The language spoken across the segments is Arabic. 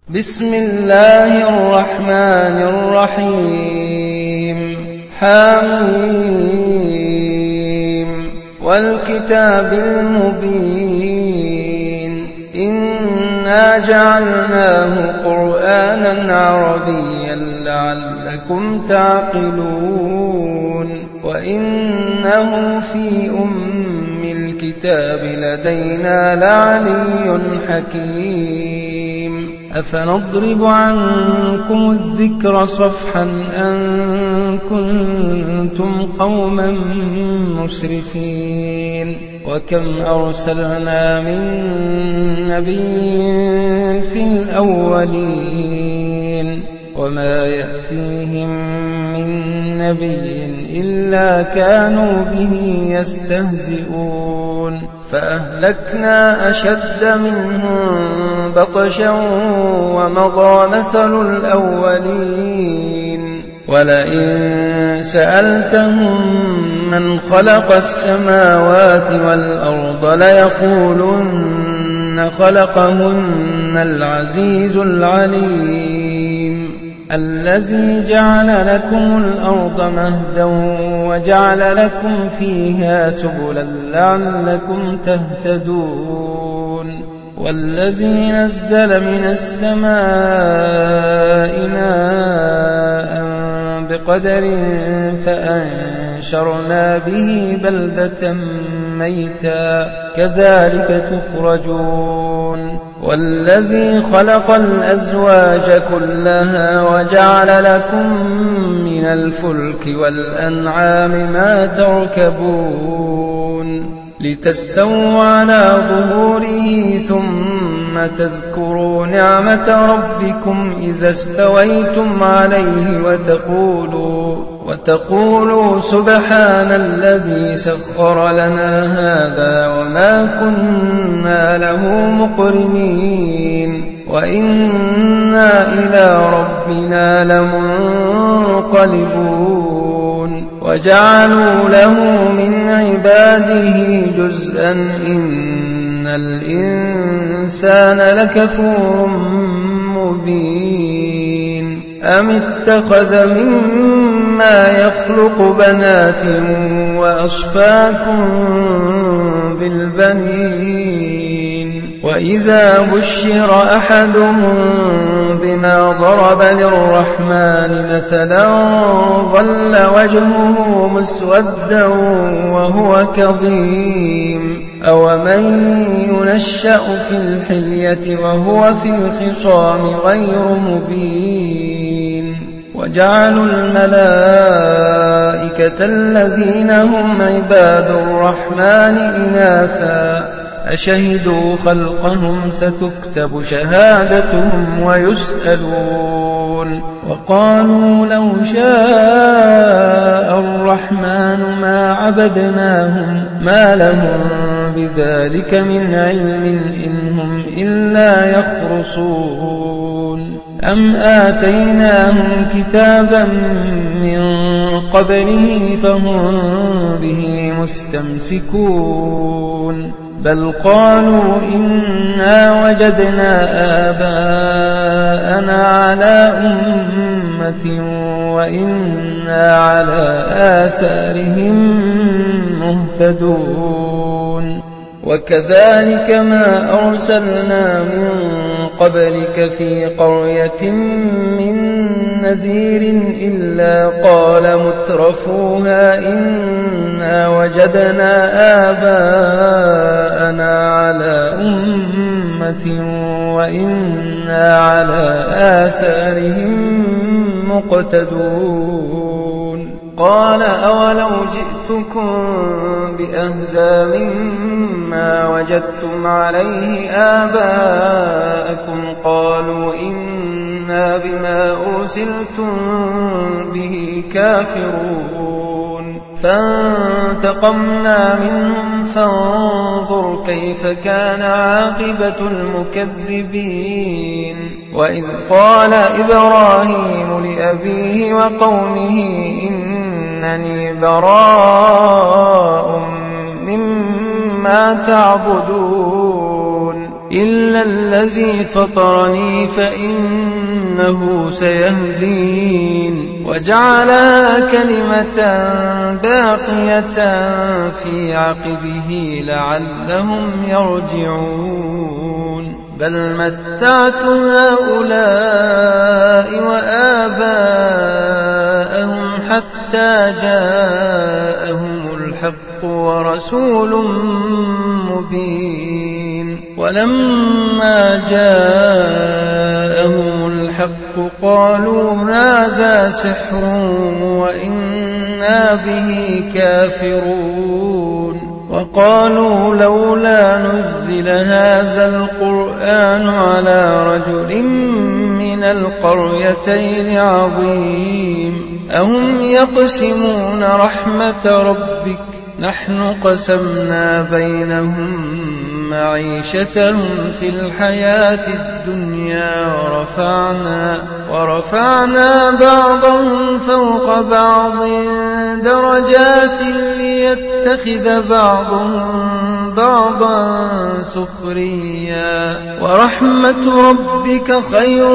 بسم الله الرحمن الرحيم حميم والكتاب المبين إنا جعلناه قرآنا عربيا لعلكم تعقلون وإنه في الكتاب لدينا لعلي حكيم أفنضرب عنكم الذكر صفحا أن كنتم قوما مسرفين وكم أرسلنا من نبي في الأولين وما يأتيهم من نبي إلا كانوا به يستهزئون فأهلكنا أشد منهم بطشا ومضى مثل الأولين ولئن سألتهم من خلق السماوات والأرض ليقولن خلقهن العزيز العليم الذي جعل لكم الأرض مهدا وجعل لكم فيها سبلا لعلكم تهتدون والذي نزل من السماء ماء بقدر فأنشرنا به بلدة ميتا كذلك تخرجون والذي خلق الأزواج كلها وجعل لكم من الفلك والأنعام ما تركبون لتستووا على ظهوره ثم تذكروا نعمة ربكم إذا استويتم عليه وتقولوا سبحان الذي سخر لنا هذا وما كنا له مقرنين وإنا إلى ربنا لمنقلبون وجعلوا له من عباده جزءا إن الإنسان لكفور مبين أم اتخذ مما يخلق بنات وأصفاكم بالبنين وإذا بشر أحدهم بما ضرب للرحمن مثلا ظل وجهه مسودا وهو كظيم أومن ينشأ في الحلية وهو في الخصام غير مبين وجعلوا الملائكة الذين هم عباد الرحمن إناثا أشهدوا خلقهم ستكتب شهادتهم ويسألون وقالوا لو شاء الرحمن ما عبدناهم ما لهم بذلك من علم إن هم إلا يخرصون أم آتيناهم كتابا من قبله فهم به مستمسكون بل قالوا إنا وجدنا آباءنا على أمة وإنا على آثارهم مهتدون وكذلك ما أرسلنا من قبلك في قرية من نذير إلا قال مترفوها إنا وجدنا آباءنا على أمة وإنا على آثارهم مقتدون قال أولو جئتكم بأهدى مما وجدتم عليه آباءكم قالوا إنا بما أرسلتم به كافرون فانتقمنا منهم فانظر كيف كان عاقبة المكذبين وإذ قال إبراهيم لأبيه وقومه إنني براء مما تعبدون إلا الذي فطرني فإنه سيهدين وجعلها كلمة باقية في عقبه لعلهم يرجعون بل متعت هؤلاء وآباءهم حتى جاءهم الحق ورسول مبين ولما جاءهم الحق قالوا هذا سحر وإنا به كافرون وقالوا لولا نزل هذا القرآن على رجل من القريتين عظيم أهم يقسمون رحمة ربك نحن قسمنا بينهم معيشتهم في الحياة الدنيا ورفعنا بعضهم فوق بعض درجات ليتخذ بعضهم بعضا سخريا ورحمة ربك خير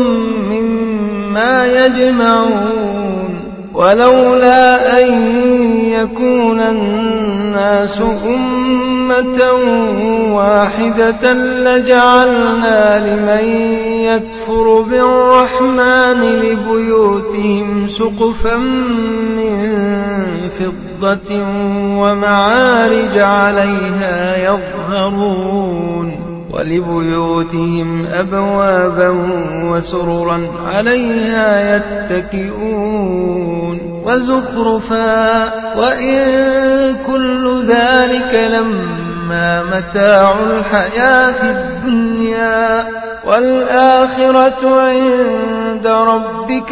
مما يجمعون ولولا أن يكون الناس أمة واحدة لجعلنا لمن يكفر بالرحمن لبيوتهم سقفا من فضة ومعارج عليها يظهرون ولبيوتهم أبوابا وسررا عليها يتكئون وزخرفا وإن كل ذلك لما متاع الحياة الدنيا والآخرة عند ربك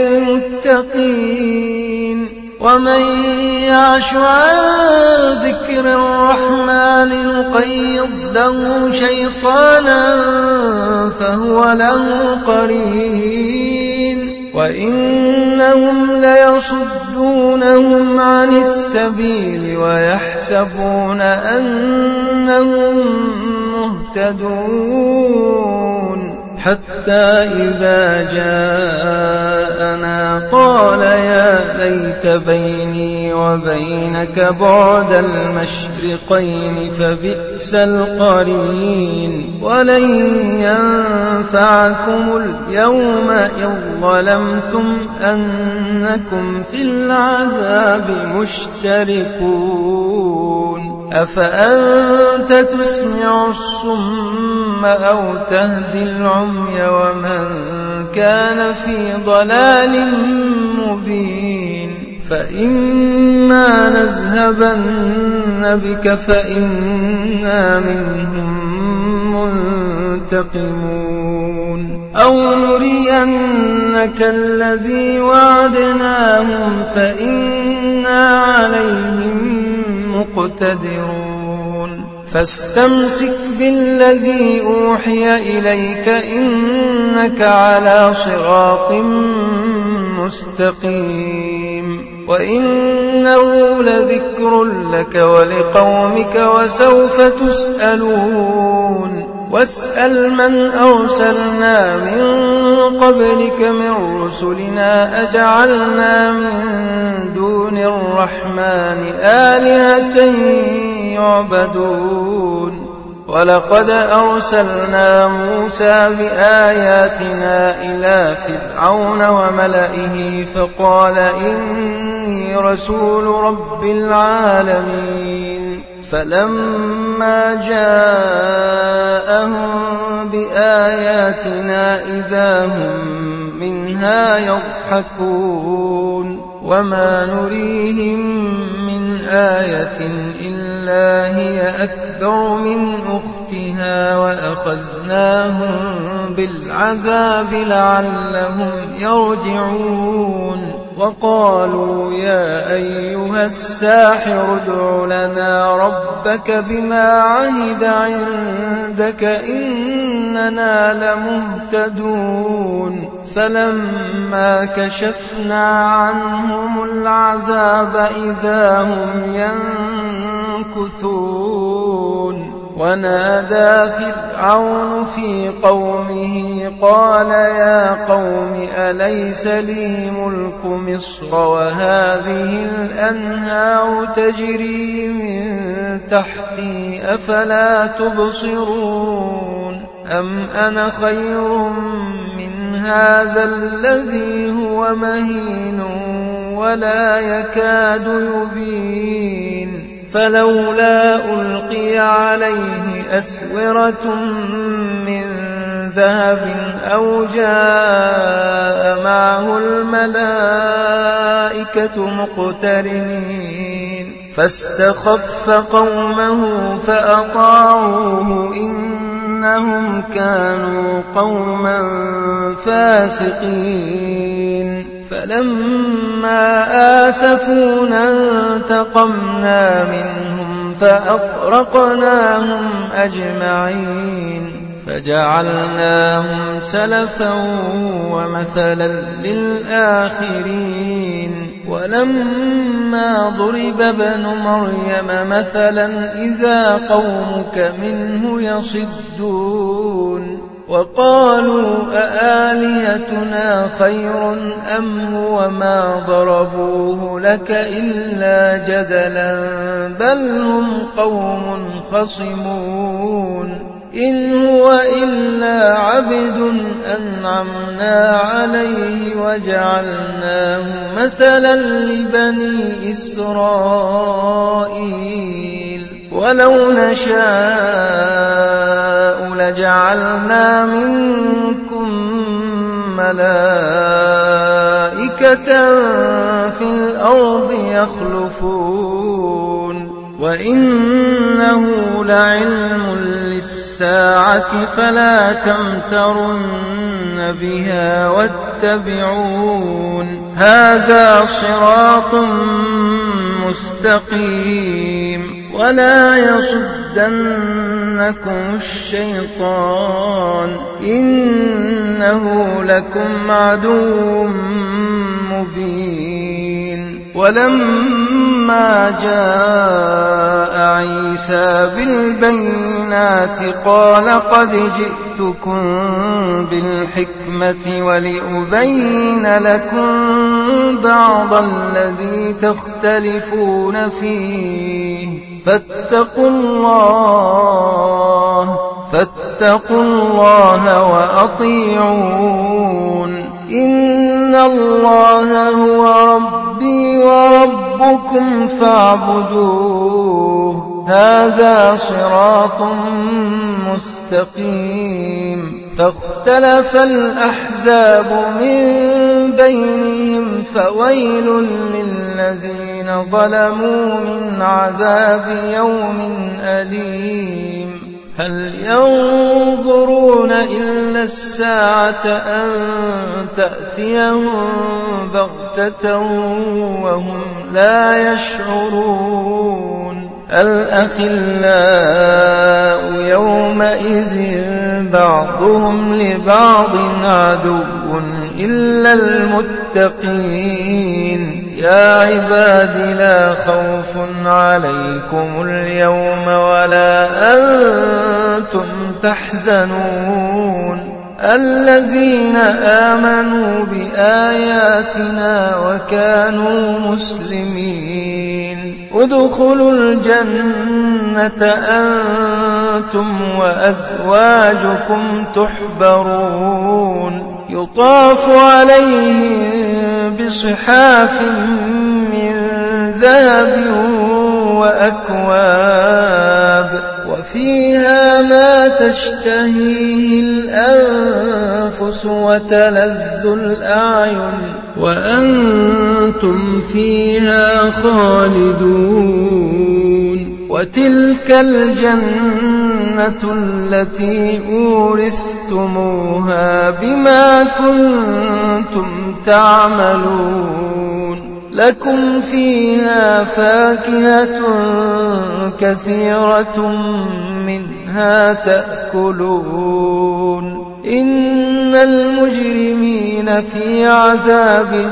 للمتقين ومن يعش عن ذكر الرحمن نقيض له شيطانا فهو له قرين وإنهم ليصدونهم عن السبيل ويحسبون أنهم مهتدون حتى إذا جاءنا قال يا ليت بيني وبينك بعد المشرقين فبئس القرين ولن ينفعكم اليوم إذ ظلمتم أنكم في العذاب مشتركون أفأنت تسمع الصم أو تهدي العمي ومن كان في ضلال مبين فإما نذهبن بك فإنا منهم منتقمون أو نرينك الذي وعدناهم فإنا عليهم مقتدرون فاستمسك بالذي أوحي إليك إنك على صراط مستقيم وإنه لذكر لك ولقومك وسوف تسألون واسأل من أرسلنا من قبلك من رسلنا أجعلنا من دون الرحمن آلهة يعبدون ولقد أرسلنا موسى بآياتنا إلى فرعون وملئه فقال إني رسول رب العالمين فلما جاءهم بآياتنا إذا هم منها يضحكون وما نريهم من آية إلا هي أكبر من أختها وأخذناهم بالعذاب لعلهم يرجعون وقالوا يا أيها الساحر ادع لنا ربك بما عهد عندك إننا لمهتدون فلما كشفنا عنهم العذاب إذا هم ينكثون ونادى فرعون في قومه قال يا قوم أليس لي ملك مصر وهذه الأنهار تجري من تحتي أفلا تبصرون أم أنا خير من هذا الذي هو مهين ولا يكاد يبين فلولا ألقي عليه أسورة من ذهب أو جاء معه الملائكة مقترنين فاستخف قومه فأطاعوه إنهم كانوا قوما فاسقين فلما آسفونا انتقمنا منهم فأغرقناهم أجمعين فجعلناهم سلفا ومثلا للآخرين ولما ضرب ابن مريم مثلا إذا قومك منه يصدون وقالوا أآلهتنا خير أم هو ما ضربوه لك إلا جدلا بل هم قوم خصمون إن هو إلا عبد أنعمنا عليه وجعلناه مثلا لبني إسرائيل ولو نشاء لجعلنا منكم ملائكة في الأرض يخلفون وإنه لعلم للساعة فلا تمترن بها واتبعون هذا صراط مستقيم ولا يصدنكم الشيطان إنه لكم عدو مبين ولما جاء عيسى بالبينات قال قد جئتكم بالحكمة ولأبين لكم بعض الذي تختلفون فيه فاتقوا الله وأطيعون إن الله هو ربي وربكم فاعبدوه هذا صراط مستقيم فاختلف الأحزاب من بينهم فويل للذين ظلموا من عذاب يوم أليم هل ينظرون إلا الساعة أن تأتيهم بغتة وهم لا يشعرون الأخلاء يومئذ بعضهم لبعض عدو إلا المتقين يا عباد لا خوف عليكم اليوم ولا أنتم تحزنون الذين آمنوا بآياتنا وكانوا مسلمين ادخلوا الجنة أنتم وأزواجكم تحبرون يطاف عليهم بصحاف من ذهب وأكواب وفيها ما تشتهيه الأنفس وتلذ الأعين وأنتم فيها خالدون وتلك الجنة التي أورثتموها بما كنتم تعملون لكم فيها فاكهة كثيرة منها تأكلون إن المجرمين في عذاب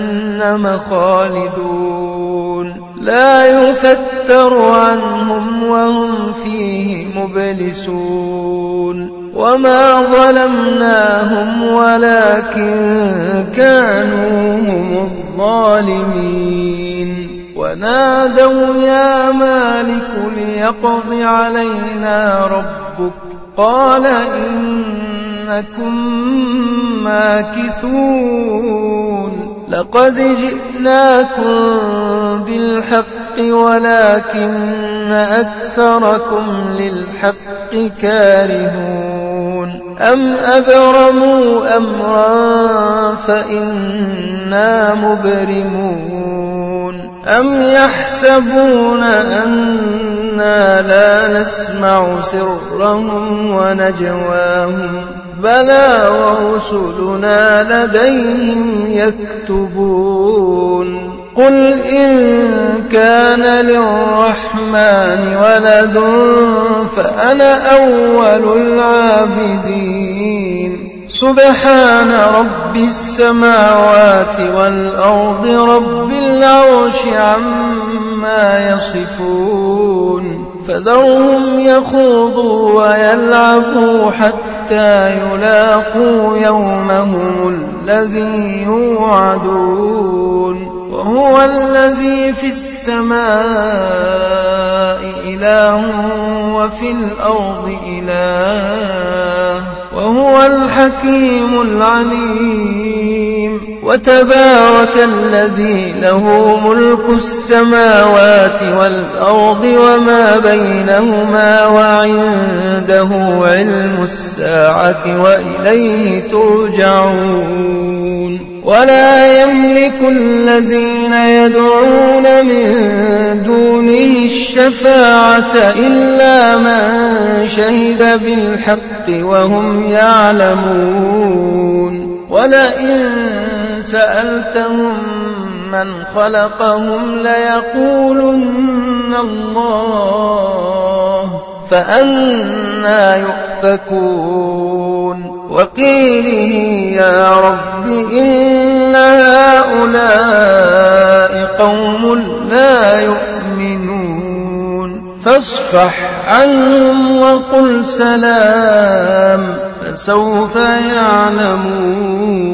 جهنم خالدون لا يفتر عنهم وهم فيه مبلسون وما ظلمناهم ولكن كانوا هم الظالمين ونادوا يا مالك ليقض علينا ربك قال إنكم ماكثون لقد جئناكم بالحق ولكن أكثركم للحق كارهون أم أبرموا أمرا فإنا مبرمون أم يحسبون أنا لا نسمع سرهم ونجواهم بلى ورسلنا لديهم يكتبون قل إن كان للرحمن ولد فأنا أول العابدين سبحان رب السماوات والأرض رب العرش عما يصفون فذرهم يخوضوا ويلعبوا حتى يلاقوا يومهم الذي يوعدون وهو الذي في السماء إله وفي الأرض إله وهو الحكيم العليم وتبارك الذي له ملك السماوات والأرض وما بينهما وعنده علم الساعة وإليه ترجعون ولا يملك الذين يدعون من دونه الشفاعة إلا من شهد بالحق وهم يعلمون ولئن سألتهم من خلقهم ليقولن الله فأنى يؤفكون وقيله يا رب إن هؤلاء قوم لا يؤمنون فاصفح عنهم وقل سلام فسوف يعلمون